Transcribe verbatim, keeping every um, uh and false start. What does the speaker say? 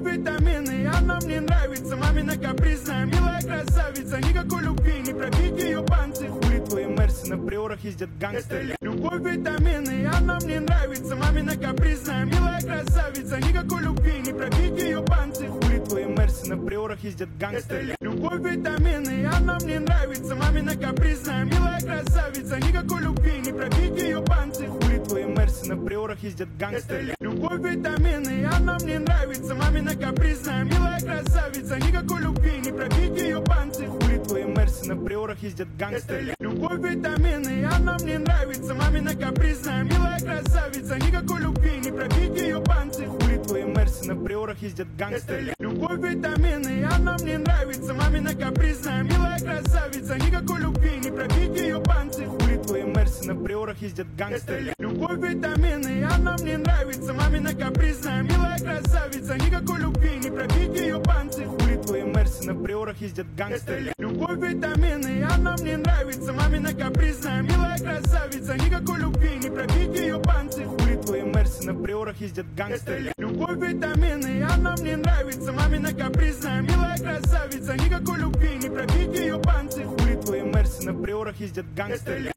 Любовь, витамины, она мне нравится. Мамина капризная, милая красавица. Никакой любви, не пробить ее панцирь. Хули твои мерсы, на приорах ездят гангстеры. Любовь, витамины, она мне нравится. Мамина капризная, милая красавица. Никакой любви, не пробить ее панцирь. Хули твои мерсы, на приорах ездят гангстеры. Любовь, витамины, она мне нравится. Мамина капризная, милая красавица. Никакой любви, не пробить ее панцирь. Хули твои мерсы, на приорах ездят гангстеры. Любовь, витамины, она мне нравится. Мамина капризная, милая красавица. Никакой любви, не пробить ее панцирь. Хули твои мерсы, на приорах ездят гангстеры. Любовь, витамины, она мне нравится. Мамина капризная, милая красавица. Никакой любви, не пробить ее панцирь. Хули твои мерсы, на приорах ездят гангстеры. Любовь, витамины, она мне нравится. Мамина капризная, милая красавица. Никакой любви, не пробить ее панцирь. Хули твои мерсы, на приорах ездят гангстеры. Любовь, витамины, она мне нравится. Мамина капризная, милая красавица. Никакой любви, не пробить ее панцирь. Хули твои мерсы, на приорах ездят гангстеры. Любовь, витамины, она мне нравится. Мамина капризная, милая красавица. Никакой любви, не пробить ее панцирь. Хули твои мерсы, на приорах ездят гангстеры. Любовь, витамины, она мне нравится. Мамина капризная, милая красавица. Никакой любви, не пробить ее панцирь. Хули твои мерсы, на приорах ездят гангстеры.